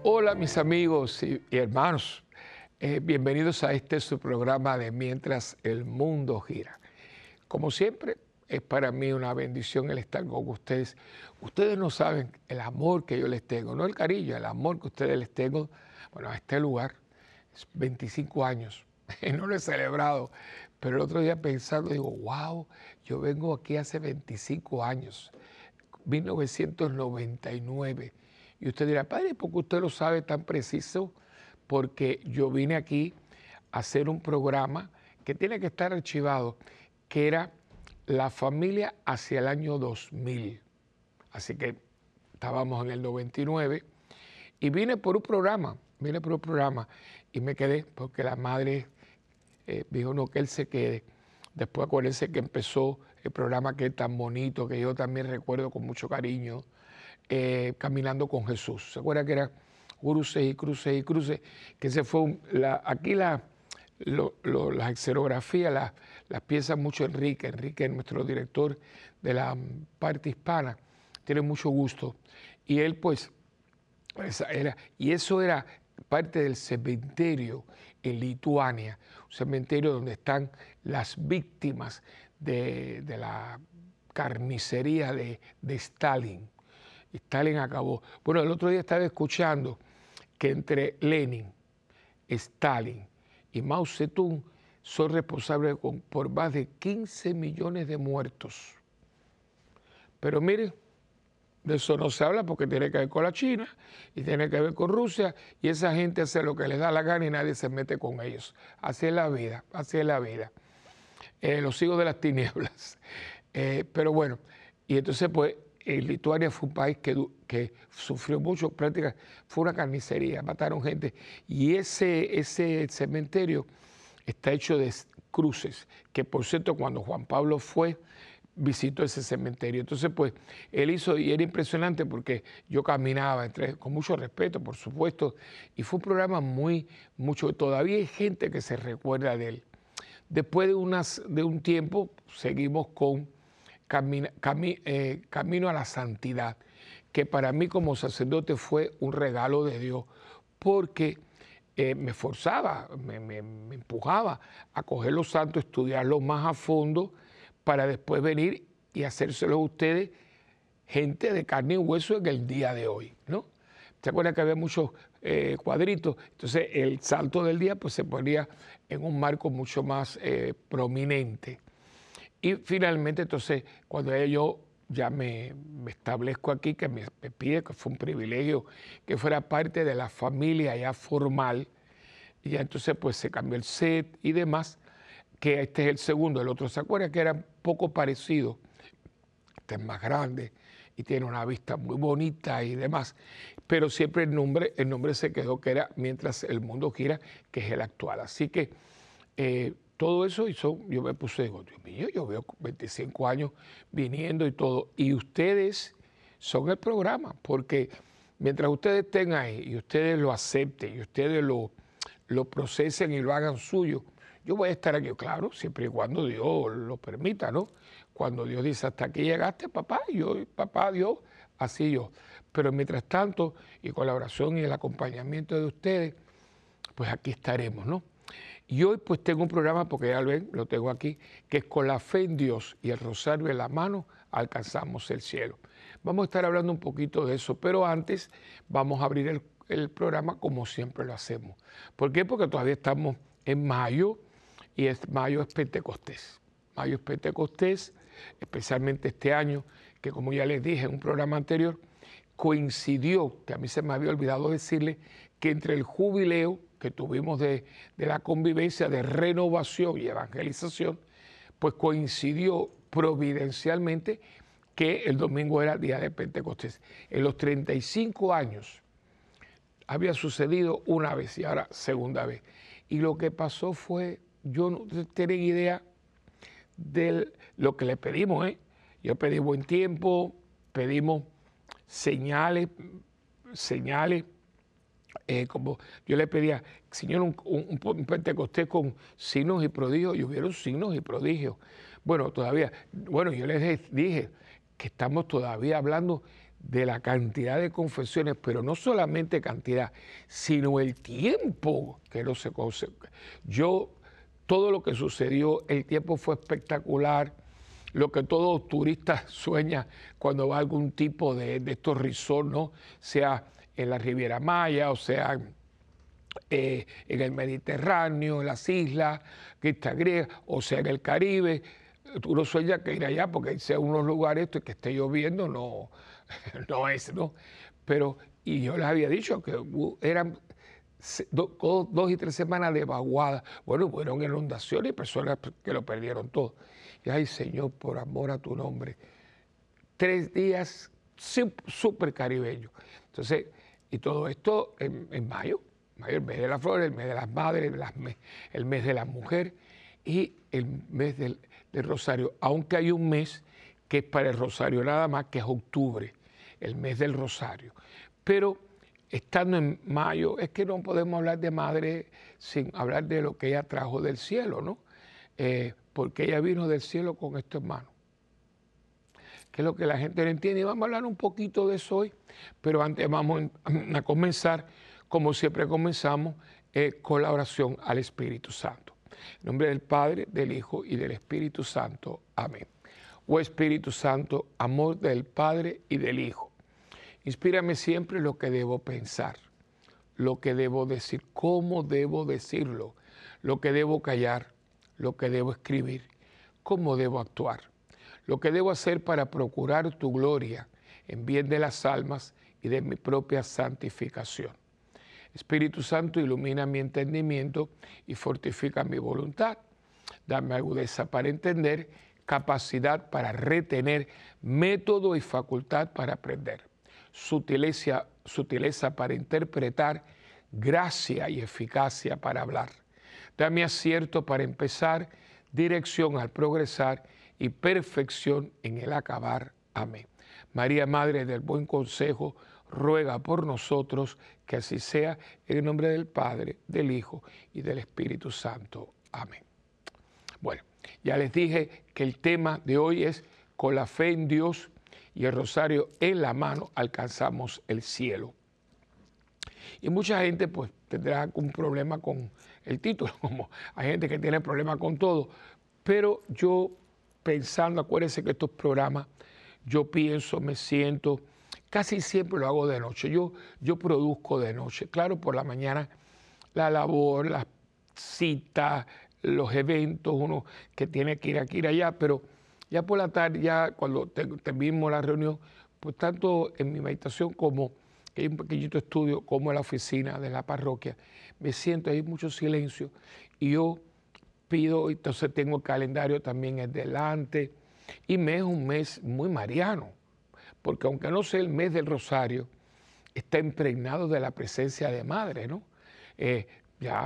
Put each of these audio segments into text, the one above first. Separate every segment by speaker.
Speaker 1: Hola mis amigos y hermanos, bienvenidos a este su programa de Mientras el Mundo Gira. Como siempre, es para mí una bendición el estar con ustedes. Ustedes no saben el amor que yo les tengo, no el cariño, el amor que ustedes les tengo, bueno, a este lugar. Es 25 años, no lo he celebrado, pero el otro día pensando, digo, wow, yo vengo aquí hace 25 años, 1999. Y usted dirá, padre, ¿por qué usted lo sabe tan preciso? Porque yo vine aquí a hacer un programa que tiene que estar archivado, que era La Familia hacia el año 2000. Así que estábamos en el 99 y vine por un programa y me quedé porque la madre dijo no, que él se quede. Después acuérdense que empezó el programa que es tan bonito, que yo también recuerdo con mucho cariño, Caminando con Jesús. ¿Se acuerda que era cruces y cruces y cruces? Que se fue, aquí las escenografías las piensa mucho Enrique. Enrique es nuestro director de la parte hispana, tiene mucho gusto. Y él pues, eso era parte del cementerio en Lituania, un cementerio donde están las víctimas de la carnicería de Stalin. Stalin acabó. Bueno, el otro día estaba escuchando que entre Lenin, Stalin y Mao Zedong son responsables por más de 15 millones de muertos. Pero miren, de eso no se habla porque tiene que ver con la China y tiene que ver con Rusia, y esa gente hace lo que les da la gana y nadie se mete con ellos. Así es la vida, así es la vida. Los hijos de las tinieblas. Pero bueno, y entonces pues Lituania fue un país que sufrió mucho, prácticamente fue una carnicería, mataron gente. Y ese cementerio está hecho de cruces, que por cierto cuando Juan Pablo visitó ese cementerio. Entonces pues él hizo, y era impresionante porque yo caminaba con mucho respeto, por supuesto, y fue un programa todavía hay gente que se recuerda de él. Después de un tiempo seguimos con Camino a la Santidad, que para mí como sacerdote fue un regalo de Dios, porque me forzaba, me empujaba a coger los santos, estudiarlos más a fondo, para después venir y hacérselos a ustedes, gente de carne y hueso en el día de hoy, ¿no? ¿Se acuerdan que había muchos cuadritos? Entonces el santo del día pues se ponía en un marco mucho más prominente. Y finalmente, entonces, cuando yo ya me establezco aquí, que me pide, que fue un privilegio que fuera parte de la familia ya formal, y ya entonces pues se cambió el set y demás, que este es el segundo. El otro, ¿se acuerda que era poco parecido? Este es más grande y tiene una vista muy bonita y demás, pero siempre el nombre se quedó, que era Mientras el Mundo Gira, que es el actual. Así que todo eso hizo, yo me puse, digo, Dios mío, yo veo 25 años viniendo y todo, y ustedes son el programa, porque mientras ustedes estén ahí y ustedes lo acepten y ustedes lo procesen y lo hagan suyo, yo voy a estar aquí, claro, siempre y cuando Dios lo permita, ¿no? Cuando Dios dice, hasta aquí llegaste, papá, papá, Dios, así yo. Pero mientras tanto, y con la oración y el acompañamiento de ustedes, pues aquí estaremos, ¿no? Y hoy pues tengo un programa, porque ya lo ven, lo tengo aquí, que es Con la fe en Dios y el rosario en la mano, alcanzamos el cielo. Vamos a estar hablando un poquito de eso, pero antes vamos a abrir el programa como siempre lo hacemos. ¿Por qué? Porque todavía estamos en mayo, y mayo es Pentecostés. Mayo es Pentecostés, especialmente este año, que como ya les dije en un programa anterior, coincidió, que a mí se me había olvidado decirle, que entre el jubileo que tuvimos de la convivencia, de renovación y evangelización, pues coincidió providencialmente que el domingo era día de Pentecostés. En los 35 años había sucedido una vez y ahora segunda vez. Y lo que pasó fue, yo no tenía idea de lo que le pedimos, ¿eh? Yo pedí buen tiempo, pedimos señales, como yo le pedía, Señor, un Pentecostés con signos y prodigios, y hubieron signos y prodigios. Bueno, yo les dije que estamos todavía hablando de la cantidad de confesiones, pero no solamente cantidad, sino el tiempo que no se conoce. Todo lo que sucedió, el tiempo fue espectacular, lo que todo turista sueña cuando va a algún tipo de estos resorts, ¿no? Sea en la Riviera Maya, o sea en el Mediterráneo, en las islas, que está griega, o sea en el Caribe. Uno sueña que ir allá porque sea unos lugares que esté lloviendo, no, no es, ¿no? Pero, y yo les había dicho que eran 2 y 3 semanas de vaguada. Bueno, fueron inundaciones y personas que lo perdieron todo. Y ay, Señor, por amor a tu nombre, 3 días súper caribeños. Entonces, y todo esto en mayo, el mes de las flores, el mes de las madres, el mes de la mujer y el mes del Rosario, aunque hay un mes que es para el Rosario nada más, que es octubre, el mes del Rosario. Pero estando en mayo, es que no podemos hablar de madre sin hablar de lo que ella trajo del cielo, ¿no? Porque ella vino del cielo con esto en mano, que es lo que la gente no entiende. Y vamos a hablar un poquito de eso hoy, pero antes vamos a comenzar, como siempre comenzamos, con la oración al Espíritu Santo. En nombre del Padre, del Hijo y del Espíritu Santo. Amén. Oh Espíritu Santo, amor del Padre y del Hijo, inspírame siempre lo que debo pensar, lo que debo decir, cómo debo decirlo, lo que debo callar, lo que debo escribir, cómo debo actuar, lo que debo hacer para procurar tu gloria en bien de las almas y de mi propia santificación. Espíritu Santo, ilumina mi entendimiento y fortifica mi voluntad. Dame agudeza para entender, capacidad para retener, método y facultad para aprender, sutileza para interpretar, gracia y eficacia para hablar. Dame acierto para empezar, dirección al progresar y perfección en el acabar. Amén. María, Madre del Buen Consejo, ruega por nosotros, que así sea, en el nombre del Padre, del Hijo y del Espíritu Santo. Amén. Bueno, ya les dije que el tema de hoy es con la fe en Dios y el rosario en la mano alcanzamos el cielo. Y mucha gente pues tendrá un problema con el título, como hay gente que tiene problemas con todo, pero yo pensando, acuérdense que estos programas, yo pienso, me siento, casi siempre lo hago de noche, yo produzco de noche, claro, por la mañana la labor, las citas, los eventos, uno que tiene que ir aquí y allá, pero ya por la tarde, ya cuando terminamos la reunión, pues tanto en mi meditación como que hay un pequeñito estudio, como en la oficina de la parroquia, me siento, hay mucho silencio y yo pido, entonces tengo el calendario también es delante y me es un mes muy mariano, porque aunque no sea el mes del Rosario, está impregnado de la presencia de madre, ¿no? Ya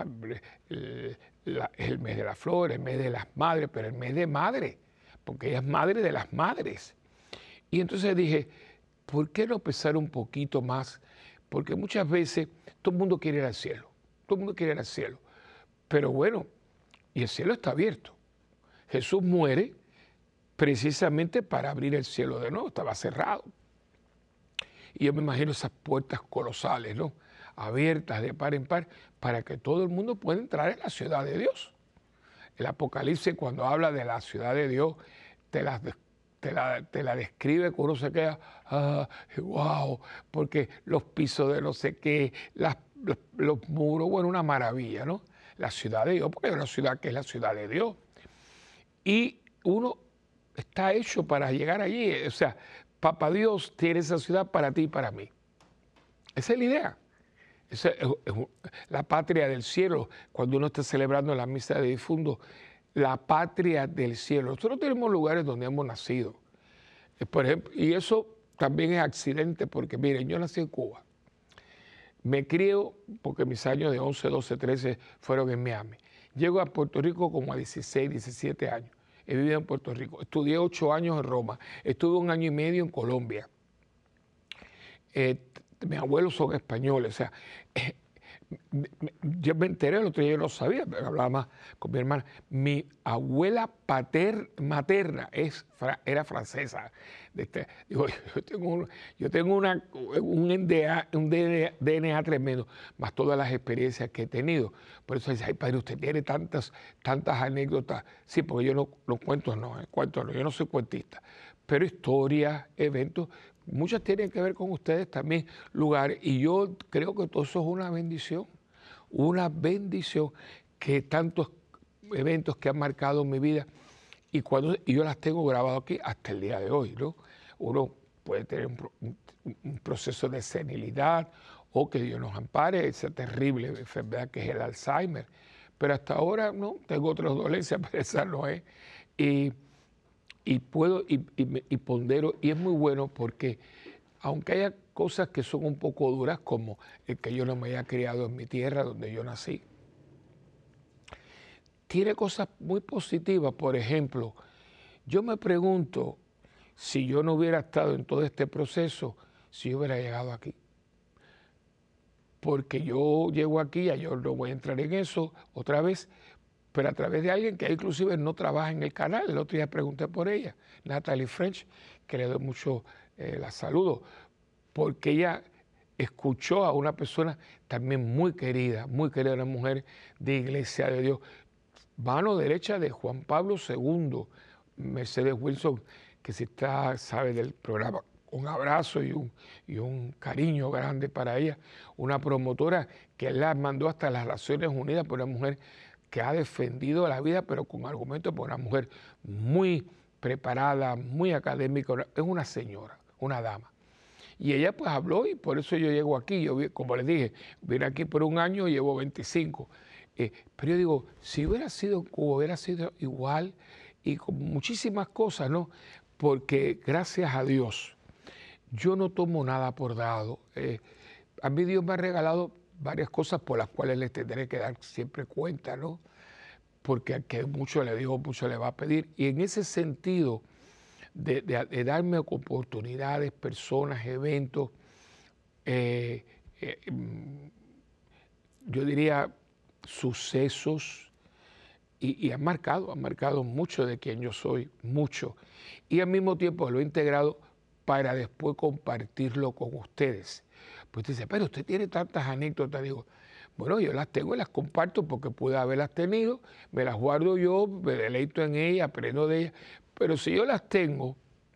Speaker 1: el mes de las flores, el mes de las madres, pero el mes de madre, porque ella es madre de las madres. Y entonces dije, ¿por qué no pensar un poquito más? Porque muchas veces todo el mundo quiere ir al cielo, todo el mundo quiere ir al cielo, pero bueno, y el cielo está abierto. Jesús muere precisamente para abrir el cielo de nuevo, estaba cerrado. Y yo me imagino esas puertas colosales, ¿no? Abiertas de par en par, para que todo el mundo pueda entrar en la ciudad de Dios. El Apocalipsis, cuando habla de la ciudad de Dios, te la describe, que uno se queda, wow, porque los pisos de no sé qué, los muros, bueno, una maravilla, ¿no? La ciudad de Dios, porque es una ciudad que es la ciudad de Dios. Y uno está hecho para llegar allí, o sea, Papá Dios tiene esa ciudad para ti y para mí. Esa es la idea. Esa es la patria del cielo, cuando uno está celebrando la misa de difuntos, la patria del cielo. Nosotros tenemos lugares donde hemos nacido. Por ejemplo, y eso también es accidente, porque miren, yo nací en Cuba. Me crío, porque mis años de 11, 12, 13 fueron en Miami. Llego a Puerto Rico como a 16, 17 años. He vivido en Puerto Rico. Estudié 8 años en Roma. Estuve 1 año y medio en Colombia. Mis abuelos son españoles, o sea, Yo me enteré, el otro día yo no sabía, pero hablaba más con mi hermana. Mi abuela materna era francesa. Digo, yo tengo un DNA tremendo, más todas las experiencias que he tenido. Por eso dice, ay padre, usted tiene tantas anécdotas. Sí, porque yo no cuento, yo no soy cuentista. Pero historias, eventos, muchas tienen que ver con ustedes también, lugares, y yo creo que todo eso es una bendición que tantos eventos que han marcado mi vida y yo las tengo grabadas aquí hasta el día de hoy, ¿no? Uno puede tener un proceso de senilidad o que Dios nos ampare, esa terrible enfermedad que es el Alzheimer, pero hasta ahora no, tengo otras dolencias, pero esa no es. Y puedo, y pondero, y es muy bueno porque aunque haya cosas que son un poco duras, como el que yo no me haya criado en mi tierra donde yo nací, tiene cosas muy positivas. Por ejemplo, yo me pregunto si yo no hubiera estado en todo este proceso, si yo hubiera llegado aquí. Porque yo llego aquí, ya yo no voy a entrar en eso otra vez, pero a través de alguien que inclusive no trabaja en el canal. El otro día pregunté por ella, Natalie French, que le doy mucho la saludo, porque ella escuchó a una persona también muy querida, una mujer de Iglesia de Dios, mano derecha de Juan Pablo II, Mercedes Wilson, que si está, sabe del programa, un abrazo y un cariño grande para ella, una promotora que la mandó hasta las Naciones Unidas por una mujer que ha defendido la vida, pero con argumentos, por una mujer muy preparada, muy académica, es una señora, una dama. Y ella pues habló y por eso yo llego aquí. Yo, como les dije, vine aquí por un año, llevo 25. Pero yo digo, si hubiera sido en Cuba, hubiera sido igual y con muchísimas cosas, ¿no? Porque gracias a Dios, yo no tomo nada por dado. A mí Dios me ha regalado varias cosas por las cuales les tendré que dar siempre cuenta, ¿no? Porque al que mucho le digo, mucho le va a pedir. Y en ese sentido, de darme oportunidades, personas, eventos, yo diría sucesos, y han marcado mucho de quien yo soy, mucho. Y al mismo tiempo lo he integrado para después compartirlo con ustedes. Pues usted dice, pero usted tiene tantas anécdotas. Digo, bueno, yo las tengo y las comparto porque pude haberlas tenido, me las guardo yo, me deleito en ellas, aprendo de ellas. Pero si yo las tengo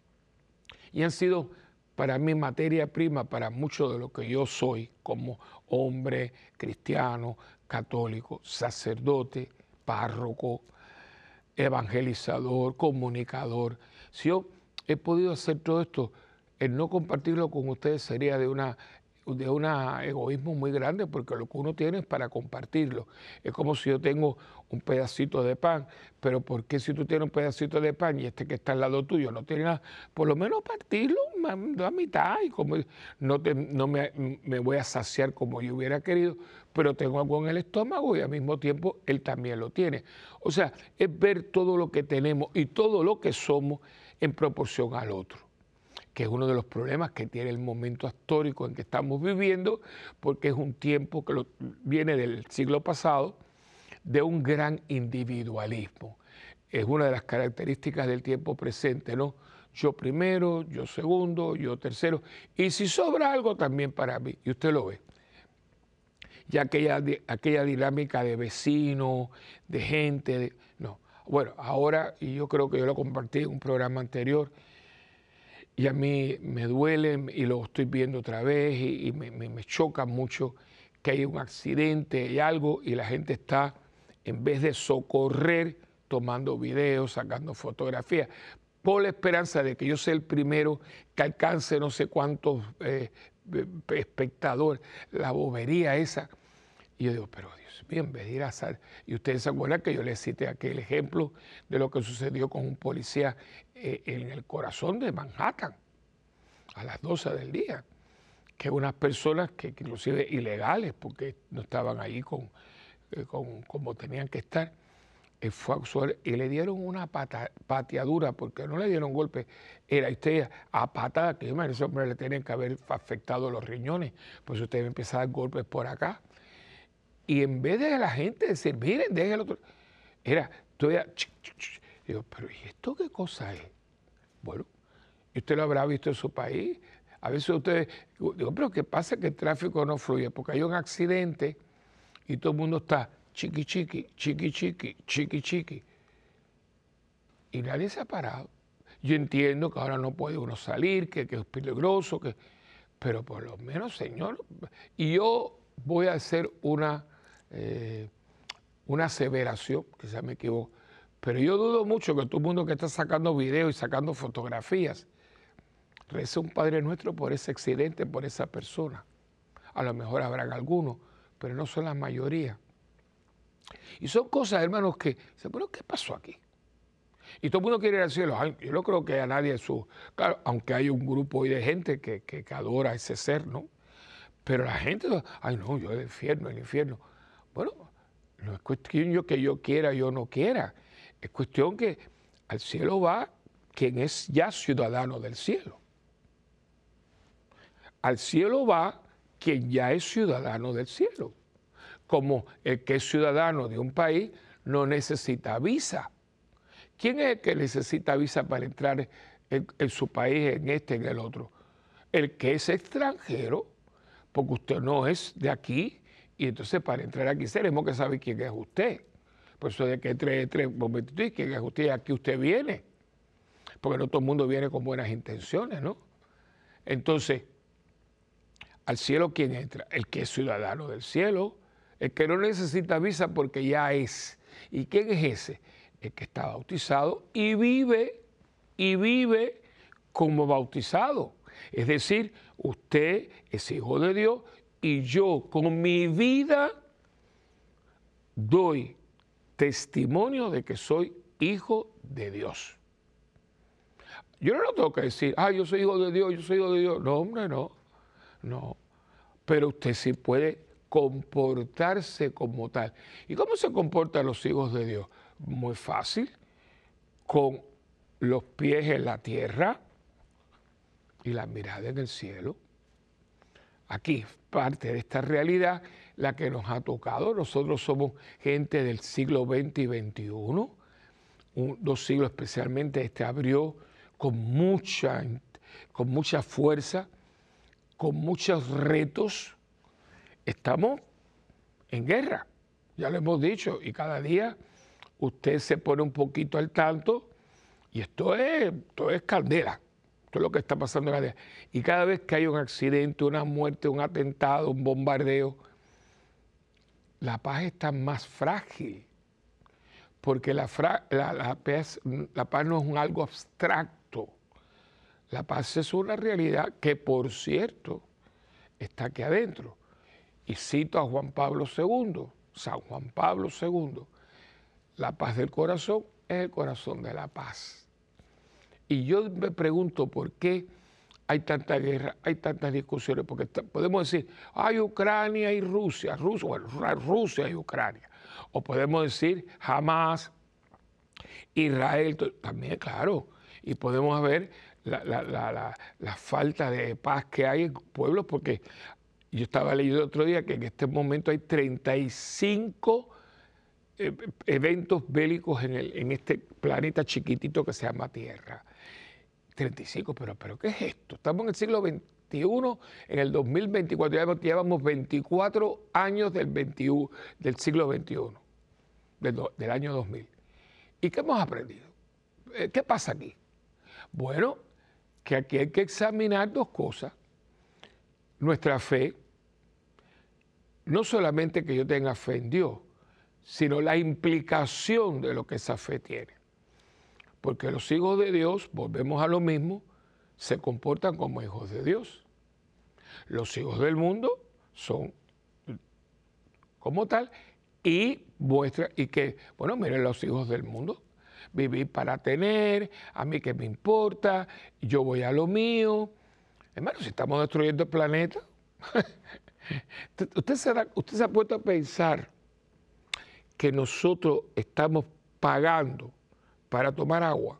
Speaker 1: y han sido para mí materia prima para mucho de lo que yo soy como hombre cristiano, católico, sacerdote, párroco, evangelizador, comunicador. Si yo he podido hacer todo esto, el no compartirlo con ustedes sería de un egoísmo muy grande, porque lo que uno tiene es para compartirlo. Es como si yo tengo un pedacito de pan, pero ¿por qué si tú tienes un pedacito de pan y este que está al lado tuyo no tiene nada? Por lo menos partirlo a mitad, y como no me voy a saciar como yo hubiera querido, pero tengo algo en el estómago y al mismo tiempo él también lo tiene. O sea, es ver todo lo que tenemos y todo lo que somos en proporción al otro, que es uno de los problemas que tiene el momento histórico en que estamos viviendo, porque es un tiempo que viene del siglo pasado, de un gran individualismo. Es una de las características del tiempo presente, ¿no? Yo primero, yo segundo, yo tercero, y si sobra algo también para mí, y usted lo ve. Ya aquella dinámica de vecinos, de gente, no. Bueno, ahora, y yo creo que yo lo compartí en un programa anterior, y a mí me duele y lo estoy viendo otra vez y me choca mucho que hay un accidente y algo y la gente está, en vez de socorrer, tomando videos, sacando fotografías, por la esperanza de que yo sea el primero que alcance no sé cuántos espectadores, la bobería esa. Y yo digo, pero Dios mío, en vez de ir a sal. Y ustedes se acuerdan que yo les cité aquel ejemplo de lo que sucedió con un policía en el corazón de Manhattan, a las 12 del día, que unas personas que inclusive ilegales, porque no estaban ahí como tenían que estar, fue y le dieron una pateadura, porque no le dieron golpe, era a patada, que ese hombre le tienen que haber afectado los riñones, pues usted empieza a dar golpes por acá. Y en vez de la gente decir, miren, dejen el otro, era, digo, pero ¿y esto qué cosa es? Bueno, y usted lo habrá visto en su país. A veces usted, digo, pero ¿qué pasa que el tráfico no fluye? Porque hay un accidente y todo el mundo está chiqui, chiqui, chiqui, chiqui, chiqui, chiqui. Y nadie se ha parado. Yo entiendo que ahora no puede uno salir, que es peligroso, pero por lo menos, señor, y yo voy a hacer una aseveración, quizás me equivoco, pero yo dudo mucho que todo el mundo que está sacando videos y sacando fotografías rece un Padre Nuestro por ese accidente, por esa persona. A lo mejor habrán algunos, pero no son la mayoría. Y son cosas, hermanos, que, ¿pero qué pasó aquí? Y todo el mundo quiere ir al cielo. Ay, yo no creo que a nadie claro, aunque hay un grupo hoy de gente que adora a ese ser, ¿no? Pero la gente, ay no, yo el infierno. Bueno, no es cuestión que yo quiera, yo no quiera. Es cuestión que al cielo va quien es ya ciudadano del cielo. Al cielo va quien ya es ciudadano del cielo. Como el que es ciudadano de un país no necesita visa. ¿Quién es el que necesita visa para entrar en su país, en en el otro? El que es extranjero, porque usted no es de aquí, y entonces para entrar aquí tenemos que saber quién es usted. Por eso de que entre un momentito, y quién es usted, y aquí usted viene. Porque no todo el mundo viene con buenas intenciones, ¿no? Entonces, al cielo, ¿quién entra? El que es ciudadano del cielo, el que no necesita visa porque ya es. ¿Y quién es ese? El que está bautizado y vive como bautizado. Es decir, usted es hijo de Dios y yo con mi vida doy testimonio de que soy hijo de Dios. Yo no tengo que decir, yo soy hijo de Dios, yo soy hijo de Dios. No, hombre, no. Pero usted sí puede comportarse como tal. ¿Y cómo se comportan los hijos de Dios? Muy fácil, con los pies en la tierra y la mirada en el cielo. Aquí parte de esta realidad la que nos ha tocado. Nosotros somos gente del siglo XX y XXI, dos siglos especialmente. Este abrió con mucha fuerza, con muchos retos. Estamos en guerra, ya lo hemos dicho, y cada día usted se pone un poquito al tanto y esto es candela, esto es lo que está pasando en la día. Y cada vez que hay un accidente, una muerte, un atentado, un bombardeo, la paz está más frágil, porque la paz no es algo abstracto, la paz es una realidad que, por cierto, está aquí adentro. Y cito a Juan Pablo II, San Juan Pablo II, la paz del corazón es el corazón de la paz. Y yo me pregunto por qué hay tanta guerra, hay tantas discusiones, porque podemos decir, hay Ucrania y Rusia, Rusia y Ucrania. O podemos decir Hamas, Israel, también, claro. Y podemos ver la falta de paz que hay en pueblos, porque yo estaba leyendo el otro día que en este momento hay 35 eventos bélicos en este planeta chiquitito que se llama Tierra. 35, pero ¿qué es esto? Estamos en el siglo XXI, en el 2024, llevamos 24 años del siglo XXI, del año 2000. ¿Y qué hemos aprendido? ¿Qué pasa aquí? Bueno, que aquí hay que examinar dos cosas. Nuestra fe, no solamente que yo tenga fe en Dios, sino la implicación de lo que esa fe tiene. Porque los hijos de Dios, volvemos a lo mismo, se comportan como hijos de Dios. Los hijos del mundo son como tal y que, bueno, miren los hijos del mundo, vivir para tener, a mí qué me importa, yo voy a lo mío. Hermano, si estamos destruyendo el planeta, usted se ha puesto a pensar que nosotros estamos pagando para tomar agua,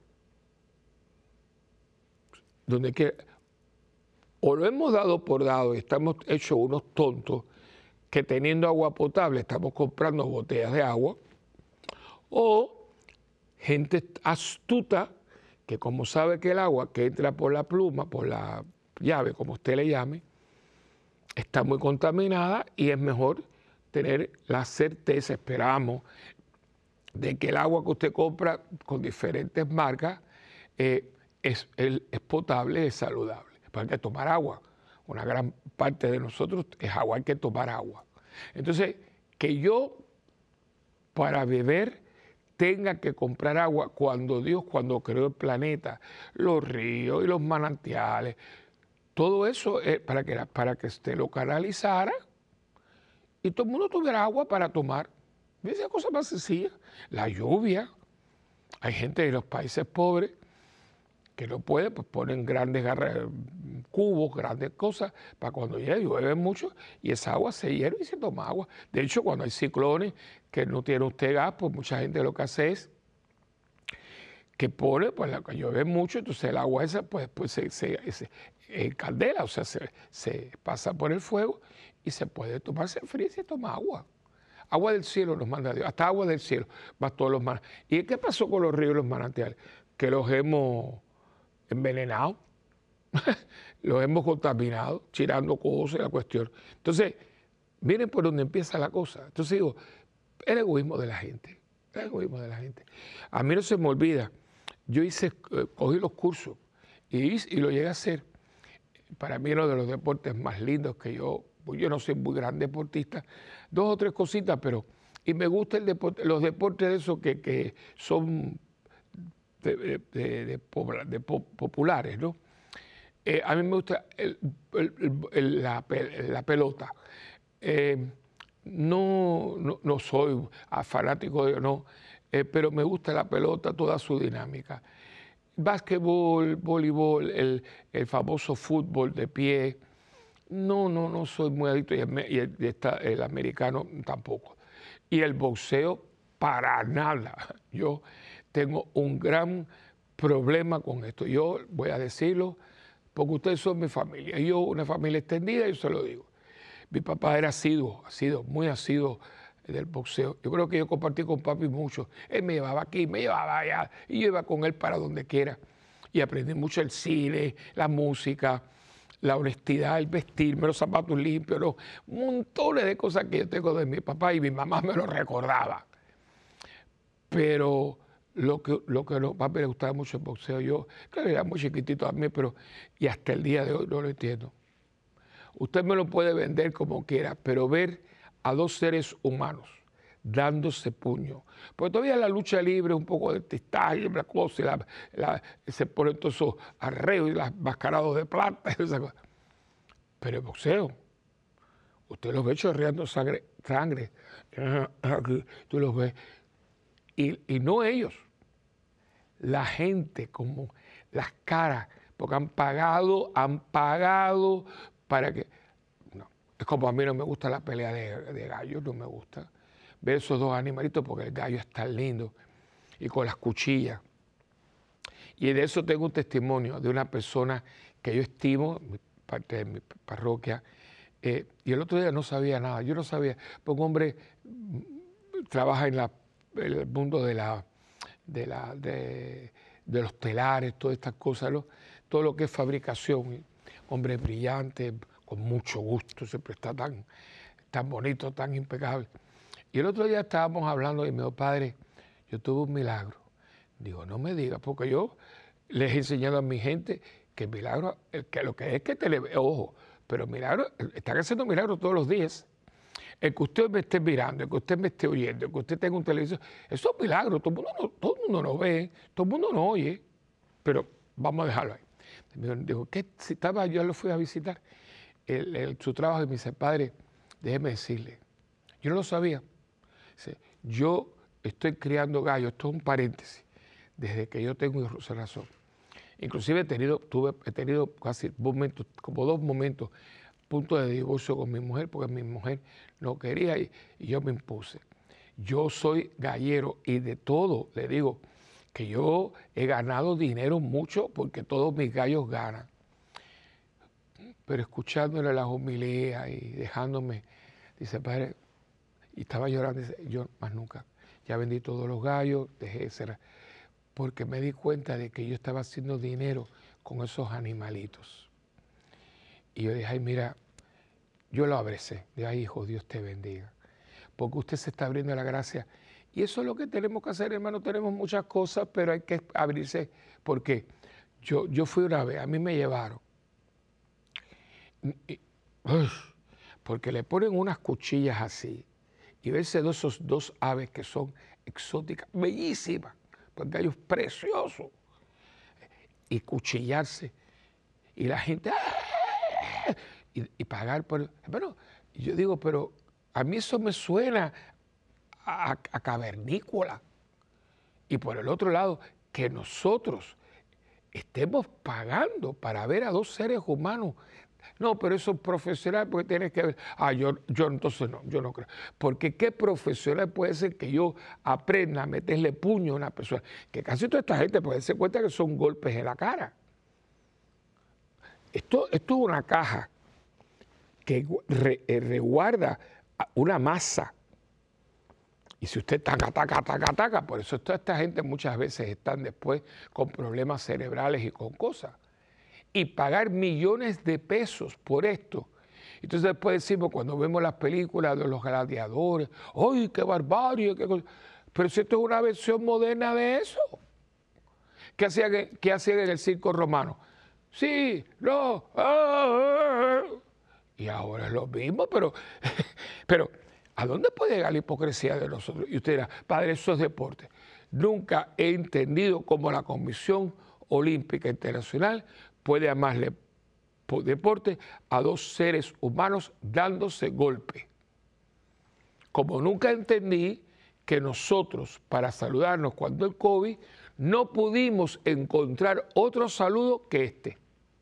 Speaker 1: o lo hemos dado por dado y estamos hechos unos tontos, que teniendo agua potable estamos comprando botellas de agua, o gente astuta que como sabe que el agua que entra por la pluma, por la llave, como usted le llame, está muy contaminada y es mejor tener la certeza, esperamos, de que el agua que usted compra con diferentes marcas es potable, es saludable. Pero hay que tomar agua. Una gran parte de nosotros es agua, hay que tomar agua. Entonces, que yo para beber tenga que comprar agua cuando Dios, cuando creó el planeta, los ríos y los manantiales, todo eso es para que se lo canalizara y todo el mundo tuviera agua para tomar. Esa cosa más sencilla. La lluvia. Hay gente de los países pobres que no puede, pues ponen grandes cubos, grandes cosas, para cuando llueve mucho y esa agua se hierve y se toma agua. De hecho, cuando hay ciclones que no tiene usted gas, pues mucha gente lo que hace es que pone, pues la que llueve mucho, entonces el agua esa pues se candela, o sea, se pasa por el fuego y se puede tomar, se fría y se toma agua. Agua del cielo nos manda Dios, hasta agua del cielo, más todos los manantiales. ¿Y qué pasó con los ríos y los manantiales? Que los hemos envenenado, los hemos contaminado, tirando cosas, la cuestión. Entonces, miren por dónde empieza la cosa. Entonces digo, el egoísmo de la gente, el egoísmo de la gente. A mí no se me olvida, yo cogí los cursos y lo llegué a hacer. Para mí uno de los deportes más lindos que yo no soy muy gran deportista, 2 o 3 cositas, pero, y me gusta el deporte, los deportes de esos que son populares, ¿no? A mí me gusta la pelota. No soy fanático de no, pero me gusta la pelota, toda su dinámica. Básquetbol, voleibol, el famoso fútbol de pie. No soy muy adicto y el americano tampoco. Y el boxeo, para nada. Yo tengo un gran problema con esto. Yo voy a decirlo porque ustedes son mi familia. Yo, una familia extendida, yo se lo digo. Mi papá era muy asiduo del boxeo. Yo creo que yo compartí con papi mucho. Él me llevaba aquí, me llevaba allá, y yo iba con él para donde quiera. Y aprendí mucho el cine, la música, la honestidad, el vestirme, los zapatos limpios, montones de cosas que yo tengo de mi papá y mi mamá me lo recordaba. Pero lo que a papi le gustaba mucho el boxeo, yo, claro, era muy chiquitito a mí, y hasta el día de hoy no lo entiendo. Usted me lo puede vender como quiera, pero ver a 2 seres humanos dándose puño. Porque todavía la lucha libre, un poco de tistaje, la cosa, se ponen todos esos arreos y las mascarados de plata. Pero el boxeo, usted los ve chorreando sangre. Aquí, tú los ves. Y no ellos, la gente, como las caras, porque han pagado para que... No, es como a mí no me gusta la pelea de gallos, no me gusta ver esos 2 animalitos porque el gallo es tan lindo y con las cuchillas. Y de eso tengo un testimonio de una persona que yo estimo, parte de mi parroquia, y el otro día no sabía nada, yo no sabía, porque un hombre trabaja en el mundo de los telares, todas estas cosas, ¿no? Todo lo que es fabricación, hombre brillante, con mucho gusto, siempre está tan bonito, tan impecable. Y el otro día estábamos hablando y me dijo, padre, yo tuve un milagro. Digo, no me digas, porque yo les he enseñado a mi gente que el milagro, que lo que es que ojo, pero milagro, están haciendo milagros todos los días. El que usted me esté mirando, el que usted me esté oyendo, el que usted tenga un televisor, eso es un milagro, todo el mundo no ve, todo el mundo no oye, pero vamos a dejarlo ahí. Me dijo, ¿qué? Si estaba, yo lo fui a visitar, su trabajo, y me dice, padre, déjeme decirle, yo no lo sabía. Dice, yo estoy criando gallos, esto es un paréntesis, desde que yo tengo razón. Inclusive he tenido casi momentos, como 2 momentos, punto de divorcio con mi mujer, porque mi mujer no quería y yo me impuse. Yo soy gallero y de todo, le digo, que yo he ganado dinero mucho porque todos mis gallos ganan. Pero escuchándole las homilías y dejándome, Dice, padre, y estaba llorando, dice, yo más nunca, ya vendí todos los gallos, dejé de ser, porque me di cuenta de que yo estaba haciendo dinero con esos animalitos. Y yo dije, ay, mira, yo lo abracé, de ay, hijo, Dios te bendiga, porque usted se está abriendo a la gracia. Y eso es lo que tenemos que hacer, hermano, tenemos muchas cosas, pero hay que abrirse, porque yo fui una vez, a mí me llevaron, porque le ponen unas cuchillas así, y verse esos dos aves que son exóticas, bellísimas, porque hay un precioso, y cuchillarse, y la gente, ¡ah! y pagar por... Bueno, yo digo, pero a mí eso me suena a cavernícola. Y por el otro lado, que nosotros estemos pagando para ver a dos seres humanos. No, pero eso es profesional porque tienes que ver. Yo entonces no, yo no creo. Porque qué profesional puede ser que yo aprenda a meterle puño a una persona. Que casi toda esta gente puede darse cuenta que son golpes en la cara. Esto es una caja que resguarda una masa. Y si usted ataca, por eso toda esta gente muchas veces están después con problemas cerebrales y con cosas. Y pagar millones de pesos por esto. Entonces después decimos, cuando vemos las películas de los gladiadores, ¡ay, qué barbarie! Qué cosa! Pero si esto es una versión moderna de eso. ¿Qué hacían en el circo romano? Sí, no, y ahora es lo mismo, pero ¿a dónde puede llegar la hipocresía de nosotros? Y usted dirá, padre, eso es deporte. Nunca he entendido cómo la Comisión Olímpica Internacional puede llamarle deporte a dos seres humanos dándose golpe. Como nunca entendí que nosotros, para saludarnos cuando el COVID, no pudimos encontrar otro saludo que este.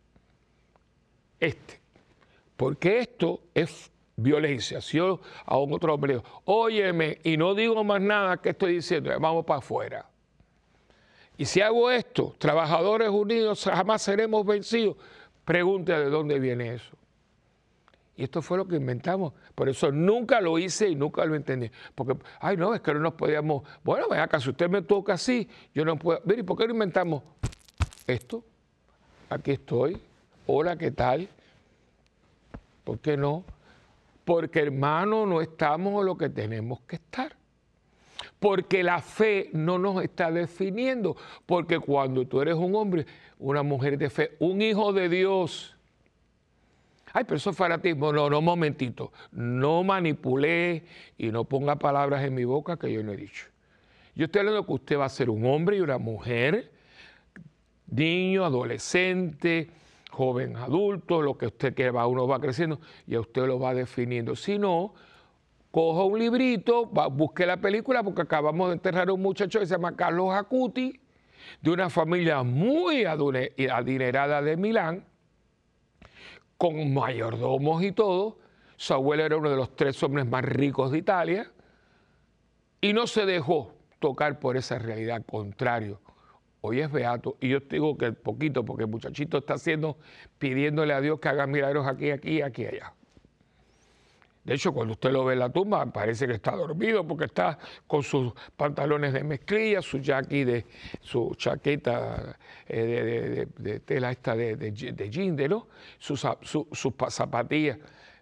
Speaker 1: Porque esto es violencia. Si yo a un otro hombre digo, óyeme, y no digo más nada que estoy diciendo, vamos para afuera. Y si hago esto, trabajadores unidos, jamás seremos vencidos. Pregunte de dónde viene eso. Y esto fue lo que inventamos. Por eso nunca lo hice y nunca lo entendí. Porque, ay, no, es que no nos podíamos... Bueno, ven acá, si usted me toca así, yo no puedo... Mire, ¿por qué no inventamos esto? Aquí estoy. Hola, ¿qué tal? ¿Por qué no? Porque, hermano, no estamos lo que tenemos que estar. Porque la fe no nos está definiendo. Porque cuando tú eres un hombre, una mujer de fe, un hijo de Dios... Ay, pero eso es fanatismo. No, un momentito. No manipulé y no ponga palabras en mi boca que yo no he dicho. Yo estoy hablando que usted va a ser un hombre y una mujer, niño, adolescente, joven, adulto, lo que usted quiera, uno va creciendo y a usted lo va definiendo. Si no, coja un librito, busque la película, porque acabamos de enterrar a un muchacho que se llama Carlos Acuti, de una familia muy adinerada de Milán, con mayordomos y todo. Su abuelo era uno de los 3 hombres más ricos de Italia y no se dejó tocar por esa realidad, al contrario. Hoy es beato y yo digo que poquito, porque el muchachito está pidiéndole a Dios que haga milagros aquí, allá. De hecho, cuando usted lo ve en la tumba, parece que está dormido porque está con sus pantalones de mezclilla, su chaqueta de tela esta de jean, ¿no? Sus zapatillas.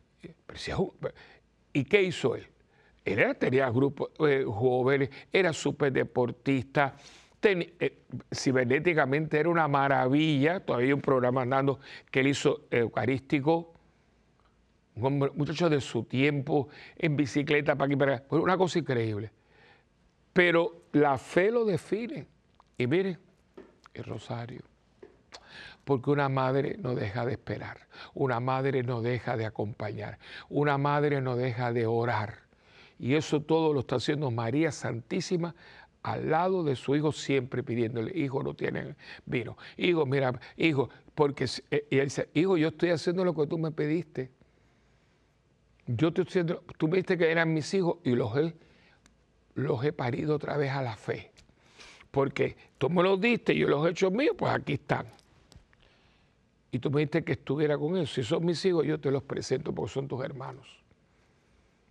Speaker 1: ¿Y qué hizo él? Tenía grupos jóvenes, era súper deportista, cibernéticamente era una maravilla. Todavía hay un programa andando que él hizo eucarístico. Un muchacho de su tiempo, en bicicleta para aquí para allá. Una cosa increíble. Pero la fe lo define. Y mire, el rosario. Porque una madre no deja de esperar. Una madre no deja de acompañar. Una madre no deja de orar. Y eso todo lo está haciendo María Santísima al lado de su hijo, siempre pidiéndole, hijo, no tienen vino. Hijo, mira, hijo, porque y él dice, hijo, yo estoy haciendo lo que tú me pediste. Yo te estoy diciendo, tú me dijiste que eran mis hijos y los he parido otra vez a la fe. Porque tú me los diste y yo los he hecho míos, pues aquí están. Y tú me dijiste que estuviera con ellos. Si son mis hijos, yo te los presento porque son tus hermanos.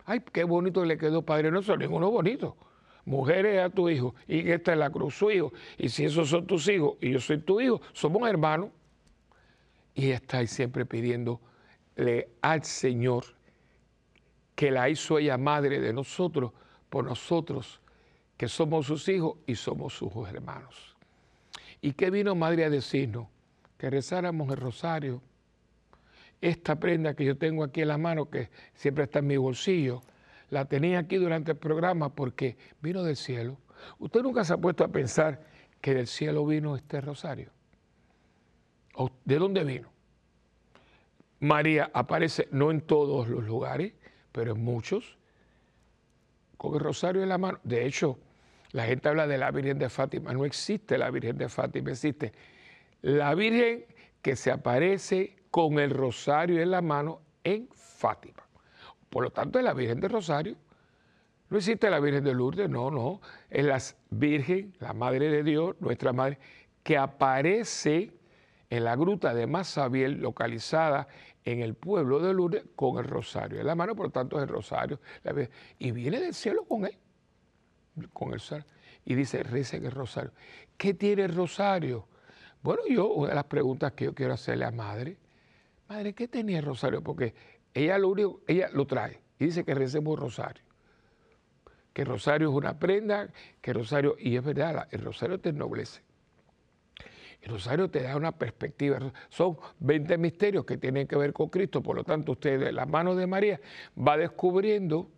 Speaker 1: Ay, qué bonito le quedó, Padre Nuestro. Ninguno bonito. Mujeres a tu hijo, y esta es la cruz, su hijo. Y si esos son tus hijos y yo soy tu hijo, somos hermanos. Y está ahí siempre pidiéndole al Señor que la hizo ella madre de nosotros, por nosotros, que somos sus hijos y somos sus hermanos. ¿Y qué vino Madre a decirnos? Que rezáramos el rosario. Esta prenda que yo tengo aquí en la mano, que siempre está en mi bolsillo, la tenía aquí durante el programa porque vino del cielo. ¿Usted nunca se ha puesto a pensar que del cielo vino este rosario? ¿O de dónde vino? María aparece no en todos los lugares, pero en muchos, con el rosario en la mano. De hecho, la gente habla de la Virgen de Fátima. No existe la Virgen de Fátima, existe la Virgen que se aparece con el rosario en la mano en Fátima. Por lo tanto, es la Virgen del Rosario. No existe la Virgen de Lourdes, no. Es la Virgen, la Madre de Dios, nuestra Madre, que aparece en la gruta de Masabiel, localizada en el pueblo de Lourdes, con el rosario en la mano. Por lo tanto, es el rosario. Y viene del cielo con él, con el sol. Y dice, recen el rosario. ¿Qué tiene el rosario? Bueno, una de las preguntas que yo quiero hacerle a Madre, Madre, ¿qué tenía el rosario? Porque ella lo trae y dice que recemos el rosario. Que el rosario es una prenda, que el rosario, y es verdad, el rosario te ennoblece. El rosario te da una perspectiva. Son 20 misterios que tienen que ver con Cristo. Por lo tanto, usted de la mano de María va descubriendo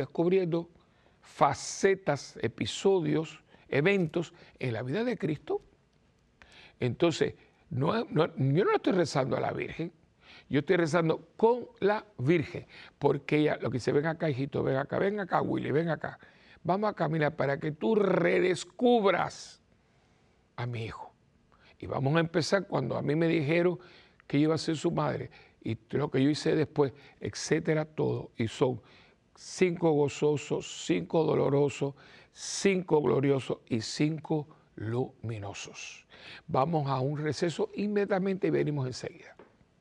Speaker 1: facetas, episodios, eventos en la vida de Cristo. Entonces, yo no estoy rezando a la Virgen, yo estoy rezando con la Virgen, porque ella, lo que dice, ven acá, hijito, ven acá, Willy, ven acá. Vamos a caminar para que tú redescubras a mi hijo. Y vamos a empezar cuando a mí me dijeron que yo iba a ser su madre, y lo que yo hice después, etcétera, todo. Y son 5 gozosos, 5 dolorosos, 5 gloriosos y 5 luminosos. Vamos a un receso inmediatamente y venimos enseguida.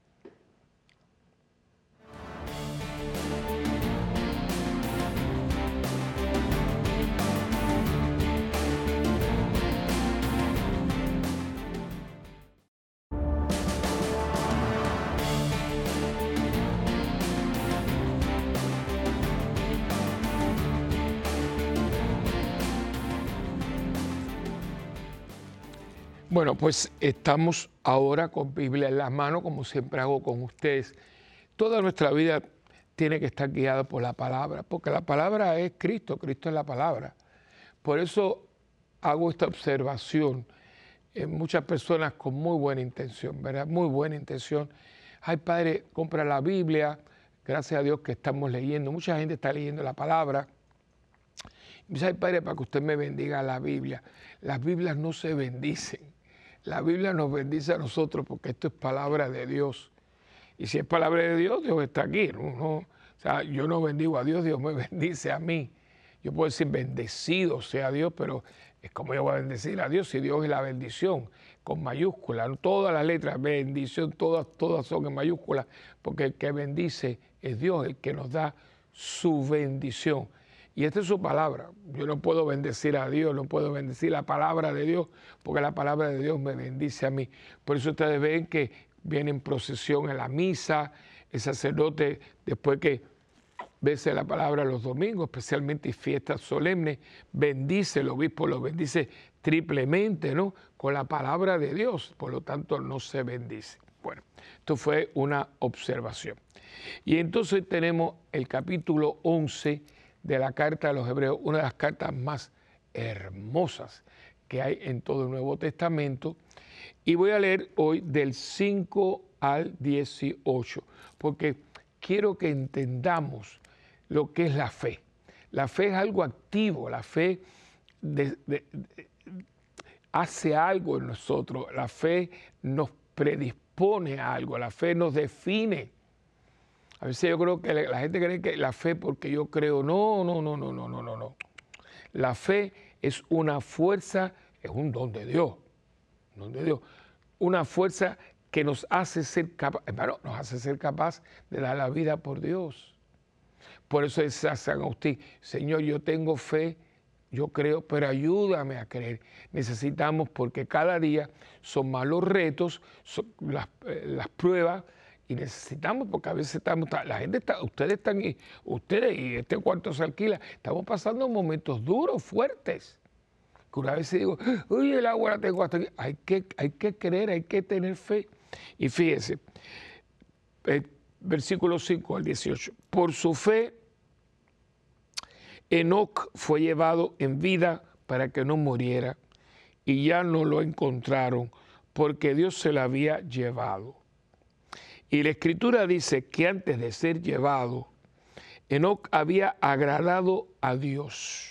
Speaker 1: Bueno, pues estamos ahora con Biblia en las manos, como siempre hago con ustedes. Toda nuestra vida tiene que estar guiada por la palabra, porque la palabra es Cristo, Cristo es la palabra. Por eso hago esta observación en muchas personas con muy buena intención, ¿verdad? Muy buena intención. Ay, Padre, compra la Biblia, gracias a Dios que estamos leyendo. Mucha gente está leyendo la palabra. Y dice, ay, Padre, para que usted me bendiga la Biblia. Las Biblias no se bendicen. La Biblia nos bendice a nosotros porque esto es palabra de Dios. Y si es palabra de Dios, Dios está aquí. O sea, yo no bendigo a Dios, Dios me bendice a mí. Yo puedo decir bendecido sea Dios, pero es como yo voy a bendecir a Dios si Dios es la bendición, con mayúsculas. Todas las letras, bendición, todas son en mayúsculas, porque el que bendice es Dios, el que nos da su bendición. Y esta es su palabra. Yo no puedo bendecir a Dios, no puedo bendecir la palabra de Dios, porque la palabra de Dios me bendice a mí. Por eso ustedes ven que viene en procesión en la misa, el sacerdote, después que bese la palabra los domingos, especialmente en fiestas solemnes, bendice, el obispo lo bendice triplemente, ¿no? Con la palabra de Dios, por lo tanto no se bendice. Bueno, esto fue una observación. Y entonces tenemos el capítulo 11 de la carta de los Hebreos, una de las cartas más hermosas que hay en todo el Nuevo Testamento. Y voy a leer hoy del 5 al 18, porque quiero que entendamos lo que es la fe. La fe es algo activo, la fe hace algo en nosotros, la fe nos predispone a algo, la fe nos define. A veces yo creo que la gente cree que la fe porque yo creo, no. La fe es una fuerza, es un don de Dios, una fuerza que nos hace ser capaz, hermano, nos hace ser capaz de dar la vida por Dios. Por eso es a San Agustín, Señor, yo tengo fe, yo creo, pero ayúdame a creer. Necesitamos, porque cada día son malos retos, son las pruebas, y necesitamos, porque a veces la gente está, ustedes y este cuarto se alquila, estamos pasando momentos duros, fuertes. Que una vez digo, uy, el agua la tengo hasta aquí. Hay que creer, hay que tener fe. Y fíjese, versículo 5 al 18. Por su fe, Enoc fue llevado en vida para que no muriera, y ya no lo encontraron, porque Dios se lo había llevado. Y la Escritura dice que antes de ser llevado, Enoc había agradado a Dios.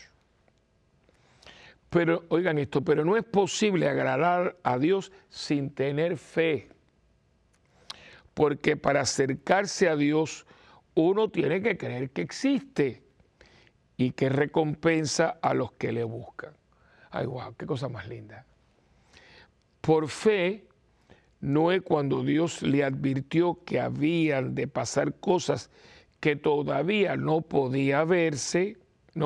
Speaker 1: Pero, oigan esto, pero no es posible agradar a Dios sin tener fe. Porque para acercarse a Dios, uno tiene que creer que existe y que recompensa a los que le buscan. Ay, wow, qué cosa más linda. Por fe, Noé, cuando Dios le advirtió que habían de pasar cosas que todavía no podían verse,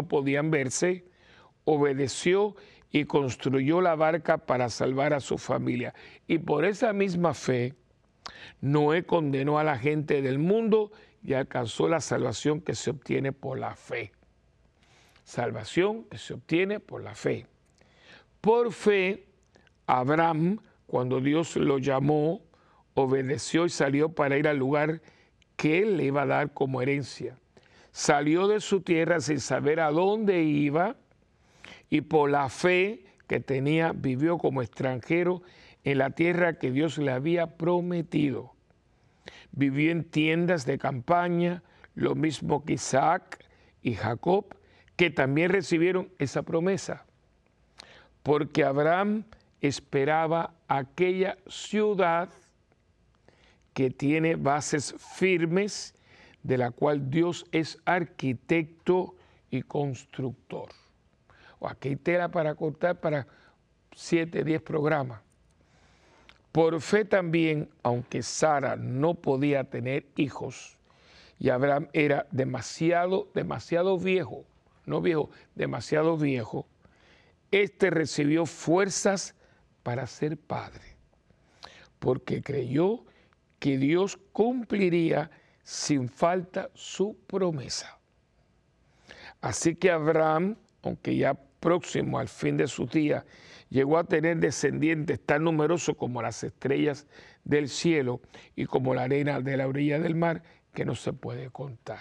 Speaker 1: obedeció y construyó la barca para salvar a su familia. Y por esa misma fe, Noé condenó a la gente del mundo y alcanzó la salvación que se obtiene por la fe. Salvación que se obtiene por la fe. Por fe, Abraham, cuando Dios lo llamó, obedeció y salió para ir al lugar que él le iba a dar como herencia. Salió de su tierra sin saber a dónde iba, y por la fe que tenía vivió como extranjero en la tierra que Dios le había prometido. Vivió en tiendas de campaña, lo mismo que Isaac y Jacob, que también recibieron esa promesa, porque Abraham esperaba aquella ciudad que tiene bases firmes, de la cual Dios es arquitecto y constructor. Aquí hay tela para cortar para 7, 10 programas. Por fe también, aunque Sara no podía tener hijos y Abraham era demasiado viejo, demasiado viejo, este recibió fuerzas para ser padre, porque creyó que Dios cumpliría sin falta su promesa. Así que Abraham, aunque ya próximo al fin de sus días, llegó a tener descendientes tan numerosos como las estrellas del cielo y como la arena de la orilla del mar, que no se puede contar.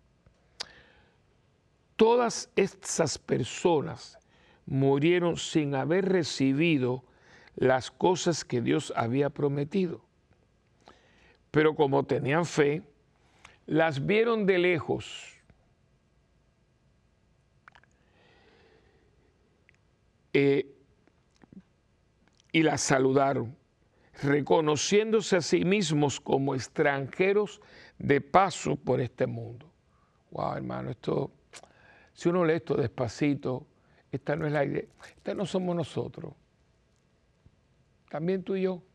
Speaker 1: Todas estas personas murieron sin haber recibido las cosas que Dios había prometido. Pero como tenían fe, las vieron de lejos y las saludaron, reconociéndose a sí mismos como extranjeros de paso por este mundo. Wow, hermano, esto, si uno lee esto despacito, esta no es la idea, esta no somos nosotros, también tú y yo.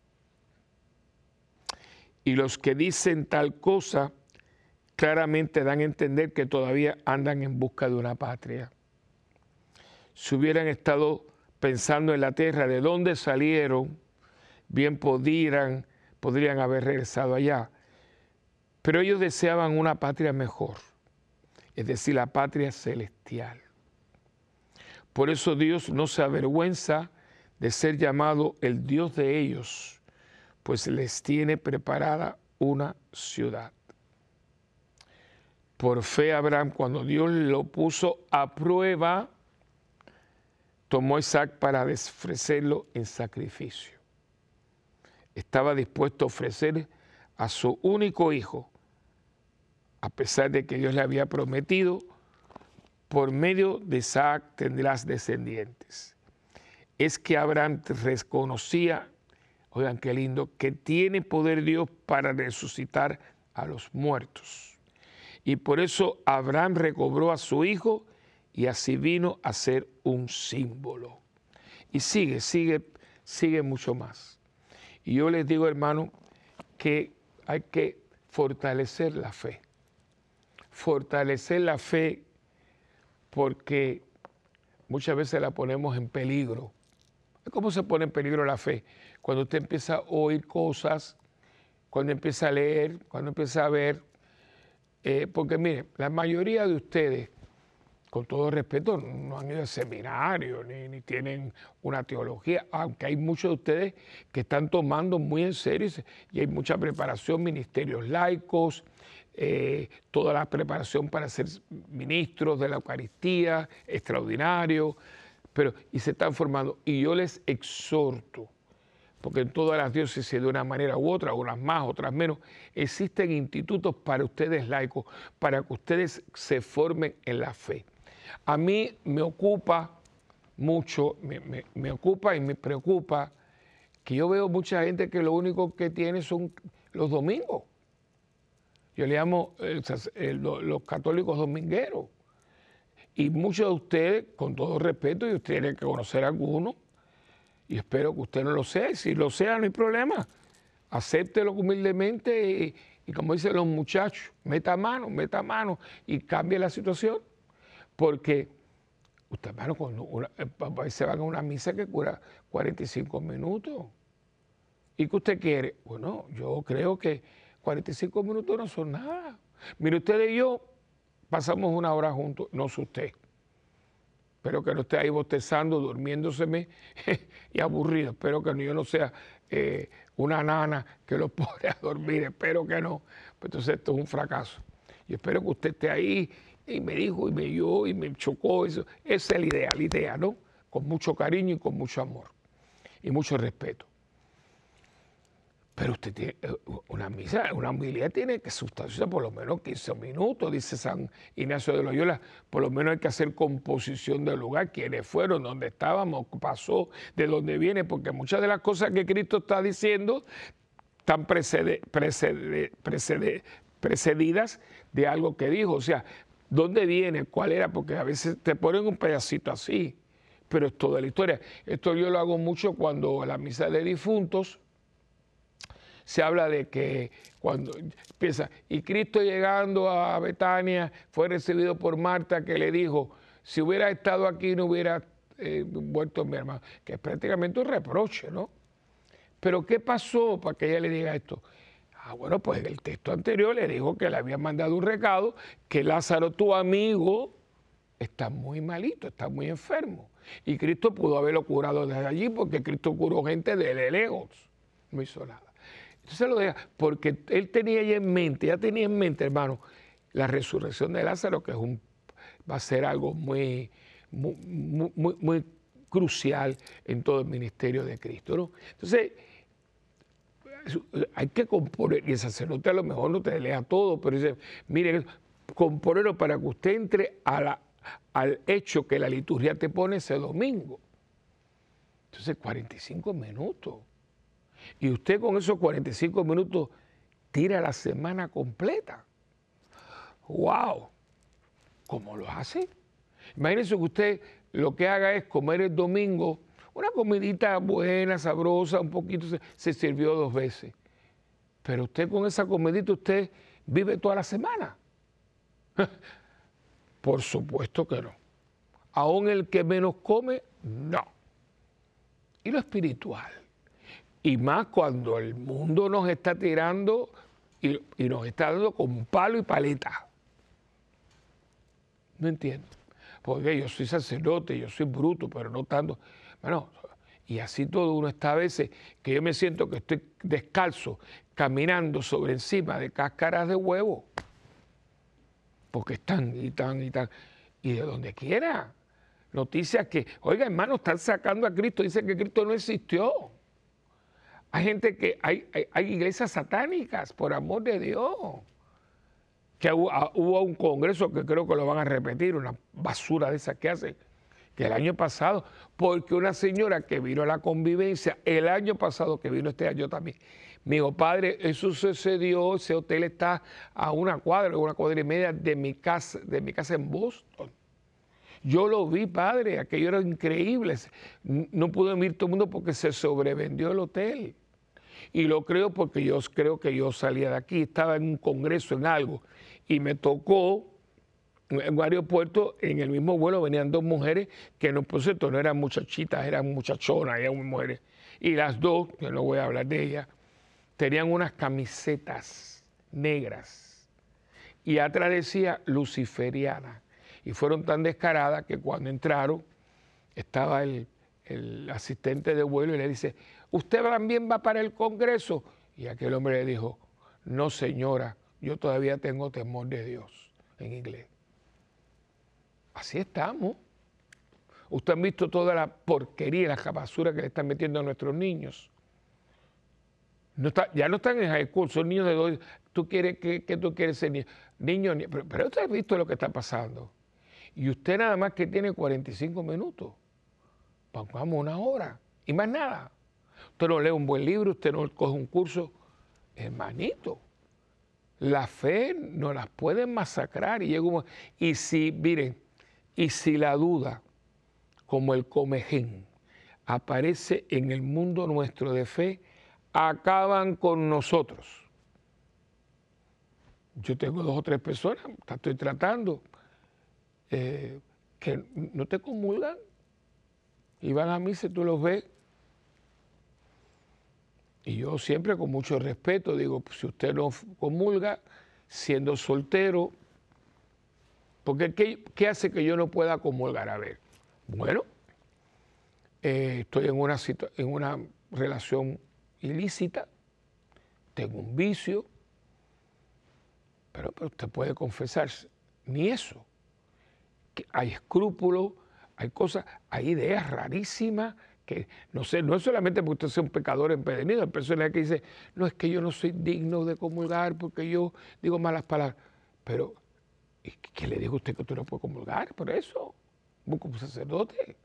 Speaker 1: Y los que dicen tal cosa claramente dan a entender que todavía andan en busca de una patria. Si hubieran estado pensando en la tierra de dónde salieron, bien podrían haber regresado allá. Pero ellos deseaban una patria mejor, es decir, la patria celestial. Por eso Dios no se avergüenza de ser llamado el Dios de ellos, pues les tiene preparada una ciudad. Por fe Abraham, cuando Dios lo puso a prueba, tomó a Isaac para ofrecerlo en sacrificio. Estaba dispuesto a ofrecer a su único hijo, a pesar de que Dios le había prometido, por medio de Isaac tendrás descendientes. Es que Abraham reconocía, oigan qué lindo, que tiene poder Dios para resucitar a los muertos. Y por eso Abraham recobró a su hijo y así vino a ser un símbolo. Y sigue mucho más. Y yo les digo, hermano, que hay que fortalecer la fe. fortalecer la fe, porque muchas veces la ponemos en peligro. ¿Cómo se pone en peligro la fe? Cuando usted empieza a oír cosas, cuando empieza a leer, cuando empieza a ver. Porque mire, la mayoría de ustedes, con todo respeto, no han ido a seminario, ni tienen una teología, aunque hay muchos de ustedes que están tomando muy en serio y hay mucha preparación, ministerios laicos, toda la preparación para ser ministros de la Eucaristía, extraordinario, y se están formando. Y yo les exhorto, porque en todas las diócesis de una manera u otra, unas más, otras menos, existen institutos para ustedes laicos, para que ustedes se formen en la fe. A mí me ocupa mucho, me ocupa y me preocupa que yo veo mucha gente que lo único que tiene son los domingos. Yo le llamo los católicos domingueros. Y muchos de ustedes, con todo respeto, y ustedes tienen que conocer a algunos, y espero que usted no lo sea, y si lo sea no hay problema, acéptelo humildemente y como dicen los muchachos, meta mano y cambie la situación, porque usted, hermano, a veces van a una misa que cura 45 minutos, ¿y qué usted quiere? Bueno, yo creo que 45 minutos no son nada. Mire, usted y yo pasamos una hora juntos, no sé usted. Espero que no esté ahí bostezando, durmiéndoseme y aburrido. Espero que yo no sea una nana que lo pone a dormir. Espero que no. Pues entonces esto es un fracaso. Y espero que usted esté ahí y me dijo y me oyó y me chocó. Eso. Esa es la idea, ¿no? Con mucho cariño y con mucho amor y mucho respeto. Pero usted tiene una misa, una homilía tiene que sustanciar por lo menos 15 minutos, dice San Ignacio de Loyola. Por lo menos hay que hacer composición del lugar, quiénes fueron, dónde estábamos, pasó, de dónde viene, porque muchas de las cosas que Cristo está diciendo están precedidas de algo que dijo. O sea, ¿dónde viene? ¿Cuál era? Porque a veces te ponen un pedacito así, pero es toda la historia. Esto yo lo hago mucho cuando la misa de difuntos se habla de que cuando empieza, y Cristo llegando a Betania fue recibido por Marta, que le dijo, si hubiera estado aquí no hubiera muerto mi hermano, que es prácticamente un reproche, ¿no? Pero ¿qué pasó para que ella le diga esto? Bueno, pues el texto anterior le dijo que le habían mandado un recado, que Lázaro, tu amigo, está muy malito, está muy enfermo. Y Cristo pudo haberlo curado desde allí, porque Cristo curó gente de lejos, no hizo nada. Entonces lo deja, porque él tenía ya tenía en mente, hermano, la resurrección de Lázaro, que va a ser algo muy crucial en todo el ministerio de Cristo, ¿no? Entonces, hay que componer, y el sacerdote a lo mejor no te lea todo, pero dice, miren, componerlo para que usted entre al hecho que la liturgia te pone ese domingo. Entonces, 45 minutos. Y usted con esos 45 minutos tira la semana completa. ¡Wow! ¿Cómo lo hace? Imagínense que usted lo que haga es comer el domingo una comidita buena, sabrosa, un poquito, se sirvió 2 veces. Pero usted con esa comidita, usted vive toda la semana. Por supuesto que no. Aún el que menos come, no. Y lo espiritual. Y más cuando el mundo nos está tirando y nos está dando con palo y paleta. No entiendo. Porque yo soy sacerdote, yo soy bruto, pero no tanto. Bueno, y así todo uno está a veces que yo me siento que estoy descalzo, caminando sobre encima de cáscaras de huevo. Porque están y de donde quiera. Noticias que, oiga, hermano, están sacando a Cristo, dicen que Cristo no existió. Hay gente que, hay iglesias satánicas, por amor de Dios. Que hubo un congreso que creo que lo van a repetir, una basura de esas que hacen, que el año pasado, porque una señora que vino a la convivencia, el año pasado, que vino este año también, me dijo, padre, eso sucedió, ese hotel está a una cuadra y media de mi casa en Boston. Yo lo vi, padre, aquello era increíble. No pudo venir todo el mundo porque se sobrevendió el hotel. Y lo creo porque yo creo que yo salía de aquí, estaba en un congreso, en algo, y me tocó en un aeropuerto, en el mismo vuelo venían dos mujeres que no, por cierto, no eran muchachitas, eran muchachonas, eran mujeres. Y las dos, que no voy a hablar de ellas, tenían unas camisetas negras y atrás decía luciferiana. Y fueron tan descaradas que cuando entraron estaba el asistente de vuelo y le dice, ¿usted también va para el Congreso? Y aquel hombre le dijo, no señora, yo todavía tengo temor de Dios, en inglés. Así estamos. Ustedes han visto toda la porquería y la basura que le están metiendo a nuestros niños. Ya no están en high school, son niños de 2. ¿Tú quieres que tú quieres ser niño? Pero usted ha visto lo que está pasando. Y usted nada más que tiene 45 minutos. Pongamos una hora y más nada. Usted no lee un buen libro, usted no coge un curso. Hermanito, la fe no las pueden masacrar. Y si, miren, y si la duda, como el comején, aparece en el mundo nuestro de fe, acaban con nosotros. Yo tengo 2 o 3 personas, estoy tratando, que no te comulgan y van a misa y tú los ves. Y yo siempre con mucho respeto digo, pues, si usted no comulga, siendo soltero, porque ¿qué hace que yo no pueda comulgar? A ver, bueno, estoy en una relación ilícita, tengo un vicio, pero usted puede confesarse. Ni eso. Que hay escrúpulos, hay cosas, hay ideas rarísimas que, no sé, no es solamente porque usted sea un pecador empedernido, hay personas que dicen, no, es que yo no soy digno de comulgar porque yo digo malas palabras. Pero, ¿qué le dijo usted que tú no puedes comulgar por eso? Como sacerdote.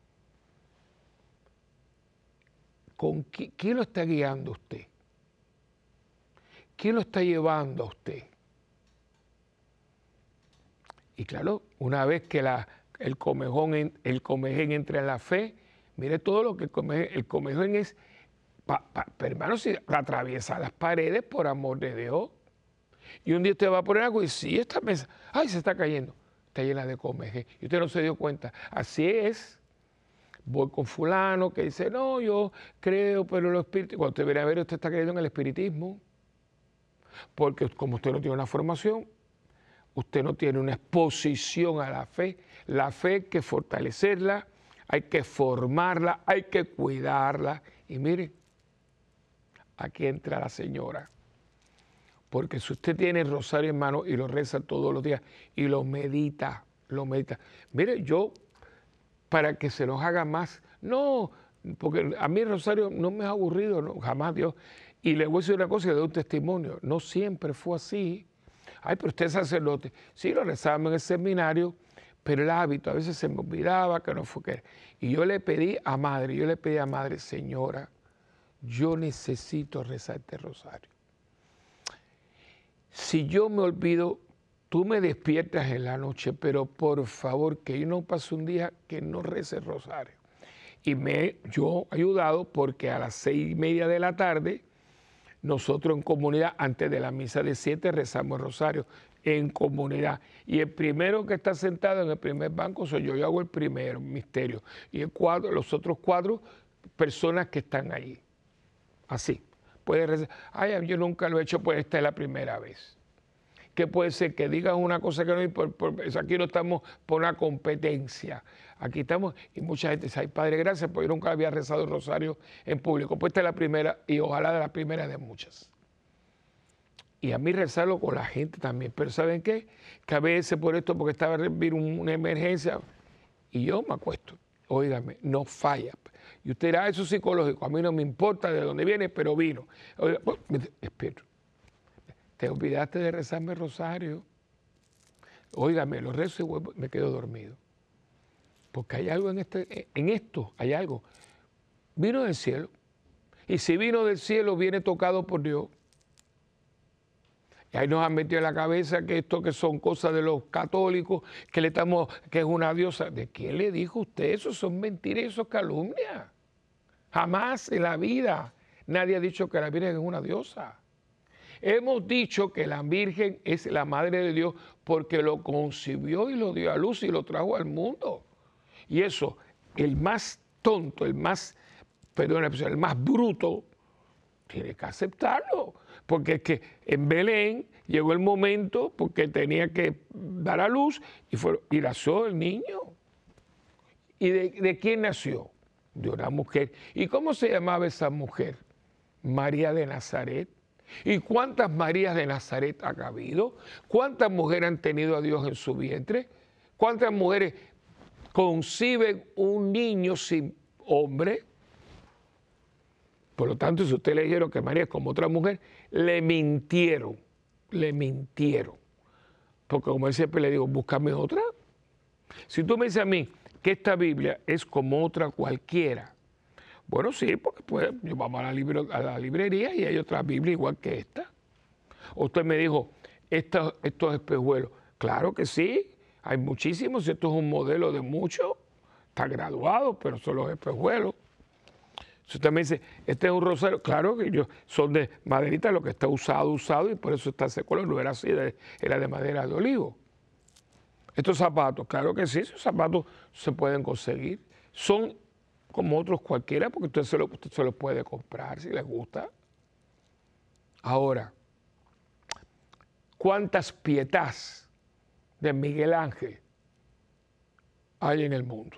Speaker 1: ¿Quién lo está guiando a usted? ¿Quién lo está llevando a usted? Y claro, una vez que el comején entra en la fe, mire todo lo que el comején es, pero hermano, si atraviesa las paredes por amor de Dios. Y un día usted va a poner algo y si esta mesa, ¡ay, se está cayendo! Está llena de comején. Y usted no se dio cuenta. Así es. Voy con fulano que dice, no, yo creo, pero los espíritus. Cuando usted viene a ver, usted está creyendo en el espiritismo. Porque como usted no tiene una formación, usted no tiene una exposición a la fe hay que fortalecerla, hay que formarla, hay que cuidarla. Y mire, aquí entra la señora. Porque si usted tiene el rosario en mano y lo reza todos los días y lo medita. Mire, yo, para que se nos haga más, no, porque a mí el rosario no me ha aburrido, no, jamás Dios. Y le voy a decir una cosa y le doy un testimonio, no siempre fue así. Ay, pero usted es sacerdote. Sí, lo rezábamos en el seminario, pero el hábito, a veces se me olvidaba que no fue que. Y yo le pedí a madre, señora, yo necesito rezar este rosario. Si yo me olvido, tú me despiertas en la noche, pero por favor, que yo no pase un día que no rece el rosario. Y yo he ayudado porque a las 6:30 de la tarde, nosotros en comunidad, antes de la misa de 7, rezamos el rosario en comunidad. Y el primero que está sentado en el primer banco soy yo hago el primero, misterio. Y los otros 4 personas que están allí. Así. Puede rezar, ay, yo nunca lo he hecho, pues esta es la primera vez. Que puede ser que digas una cosa que no, aquí no estamos por una competencia. Aquí estamos, y mucha gente dice, ay, Padre, gracias, porque yo nunca había rezado el rosario en público. Pues esta es la primera, y ojalá de la primera de muchas. Y a mí rezarlo con la gente también. Pero ¿saben qué? Que a veces por esto, porque estaba una emergencia, y yo me acuesto. Óigame, no falla. Y usted dirá, eso es psicológico, a mí no me importa de dónde viene, pero vino. Oiga, espero. Te olvidaste de rezarme el rosario. Óigame, lo rezo y me quedo dormido. Porque hay algo en esto, hay algo. Vino del cielo. Y si vino del cielo, viene tocado por Dios. Y ahí nos han metido en la cabeza que esto que son cosas de los católicos, que es una diosa. ¿De quién le dijo usted eso? Son mentiras y eso es calumnia. Jamás en la vida. Nadie ha dicho que la Virgen es una diosa. Hemos dicho que la Virgen es la Madre de Dios porque lo concibió y lo dio a luz y lo trajo al mundo. Y eso, el más tonto, el más bruto, tiene que aceptarlo. Porque es que en Belén llegó el momento porque tenía que dar a luz y nació el niño. ¿Y de quién nació? De una mujer. ¿Y cómo se llamaba esa mujer? María de Nazaret. ¿Y cuántas Marías de Nazaret ha habido? ¿Cuántas mujeres han tenido a Dios en su vientre? ¿Cuántas mujeres conciben un niño sin hombre? Por lo tanto, si usted le dijeron que María es como otra mujer, le mintieron. Porque como él siempre le digo, búscame otra. Si tú me dices a mí que esta Biblia es como otra cualquiera, bueno, sí, porque pues vamos a la librería y hay otra Biblia igual que esta. O usted me dijo, estos espejuelos. Claro que sí, hay muchísimos, esto es un modelo de muchos, está graduado, pero son los espejuelos. Si usted me dice, este es un rosario, claro que son de maderita, lo que está usado, y por eso está ese color, no era así, era de madera de olivo. Estos zapatos, claro que sí, esos zapatos se pueden conseguir. Son como otros cualquiera, porque usted se los puede comprar si le gusta. Ahora, ¿cuántas pietás de Miguel Ángel hay en el mundo?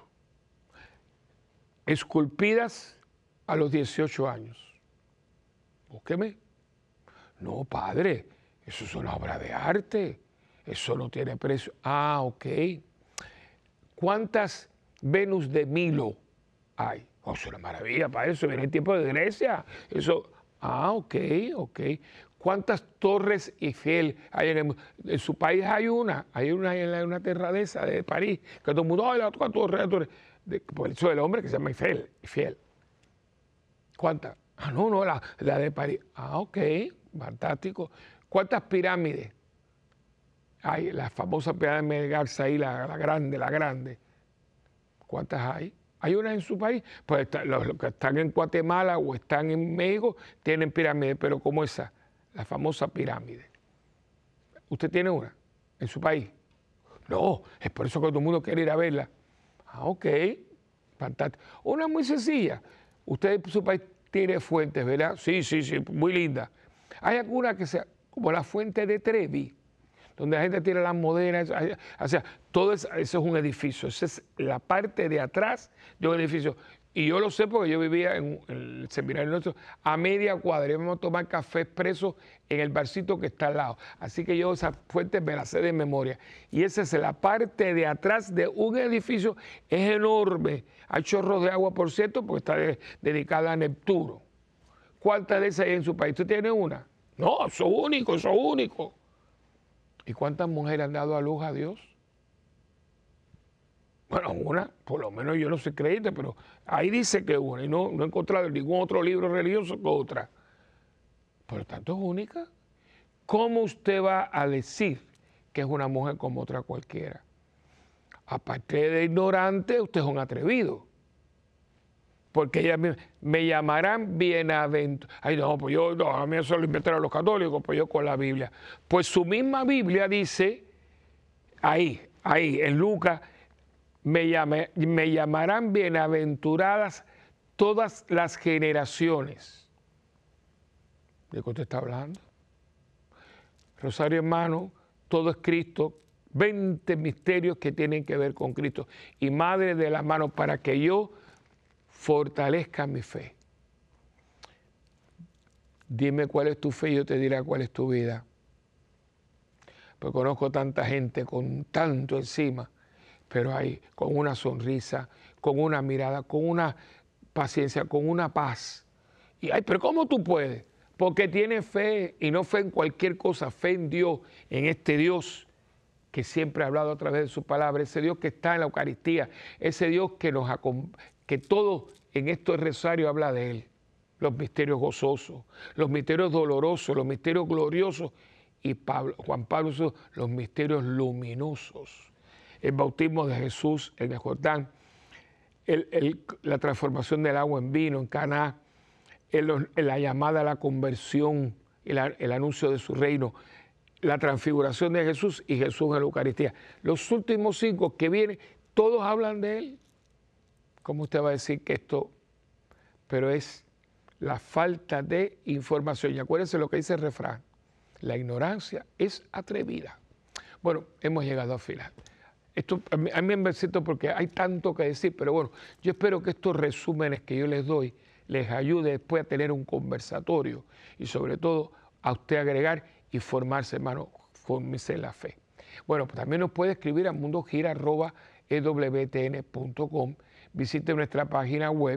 Speaker 1: Esculpidas a los 18 años. Búsqueme. No, padre, eso es una obra de arte. Eso no tiene precio. Ah, ok. ¿Cuántas Venus de Milo hay? Oh, es una maravilla para eso. Viene el tiempo de Grecia. Eso. Ah, ok. ¿Cuántas torres Eiffel hay en su país? Hay una en una terradeza de París, que todo el mundo, ¡ay, la torre! Por eso el hombre que se llama Eiffel. ¿Cuántas? Ah, no, la de París. Ah, ok, fantástico. ¿Cuántas pirámides? Hay la famosa pirámide de Garza ahí, la grande. ¿Cuántas hay? ¿Hay unas en su país? Pues los que están en Guatemala o están en México tienen pirámides, pero como esa, la famosa pirámide. ¿Usted tiene una en su país? No, es por eso que todo el mundo quiere ir a verla. Ah, ok, fantástico. Una muy sencilla. Usted en su país tiene fuentes, ¿verdad? Sí, muy linda. Hay alguna que sea como la fuente de Trevi, donde la gente tiene las modernas, o sea, eso es un edificio, esa es la parte de atrás de un edificio. Y yo lo sé porque yo vivía en el seminario nuestro a media cuadra, íbamos a tomar café expreso en el barcito que está al lado. Así que yo esas fuentes me las sé de memoria. Y esa es la parte de atrás de un edificio, es enorme. Hay chorros de agua, por cierto, porque está dedicada a Neptuno. ¿Cuántas de esas hay en su país? ¿Usted tiene una? No, eso es único. ¿Y cuántas mujeres han dado a luz a Dios? Bueno, una, por lo menos yo no soy creyente, pero ahí dice que una, y no he encontrado en ningún otro libro religioso que otra. Por lo tanto, es única. ¿Cómo usted va a decir que es una mujer como otra cualquiera? Aparte de ignorante, usted es un atrevido. Porque ellas me llamarán bienaventurado. Ay, no, pues a mí eso lo inventaron los católicos, pues yo con la Biblia. Pues su misma Biblia dice, ahí, en Lucas, me llamarán bienaventuradas todas las generaciones. ¿De qué usted está hablando? Rosario, hermano, todo es Cristo, 20 misterios que tienen que ver con Cristo. Y madre de la mano para que yo fortalezca mi fe. Dime cuál es tu fe y yo te diré cuál es tu vida. Pues conozco tanta gente con tanto encima, pero hay con una sonrisa, con una mirada, con una paciencia, con una paz. Y pero ¿cómo tú puedes? Porque tienes fe, y no fe en cualquier cosa, fe en Dios, en este Dios que siempre ha hablado a través de su palabra, ese Dios que está en la Eucaristía, ese Dios que todo en estos rosarios habla de Él. Los misterios gozosos, los misterios dolorosos, los misterios gloriosos, y Juan Pablo II, los misterios luminosos. El bautismo de Jesús en el Jordán, la transformación del agua en vino en Caná, la llamada a la conversión, el anuncio de su reino, la transfiguración de Jesús y Jesús en la Eucaristía. Los últimos 5 que vienen, todos hablan de Él. ¿Cómo usted va a decir que esto? Pero es la falta de información. Y acuérdense lo que dice el refrán, la ignorancia es atrevida. Bueno, hemos llegado al final. Esto a mí me siento porque hay tanto que decir, pero bueno, yo espero que estos resúmenes que yo les doy les ayude después a tener un conversatorio y sobre todo a usted agregar y formarse, hermano, fórmese en la fe. Bueno, pues también nos puede escribir a mundogira@ewtn.com. Visite nuestra página web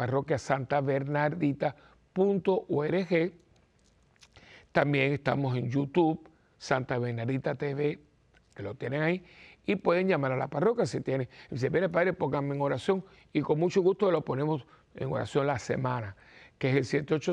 Speaker 1: parroquiasantabernardita.org. También estamos en YouTube, Santa Bernardita TV, que lo tienen ahí, y pueden llamar a la parroquia si tienen. Y si viene, padre, pónganme en oración y con mucho gusto lo ponemos en oración la semana, que es el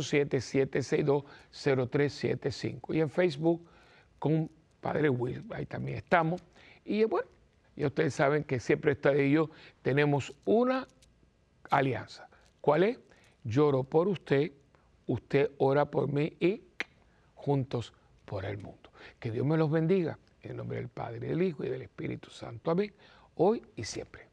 Speaker 1: 787-762-0375. Y en Facebook con Padre Will, ahí también estamos. Y bueno, ya ustedes saben que siempre está y yo tenemos una alianza. ¿Cuál es? Yo oro por usted, usted ora por mí y juntos por el mundo. Que Dios me los bendiga. En el nombre del Padre, del Hijo y del Espíritu Santo. Amén. Hoy y siempre.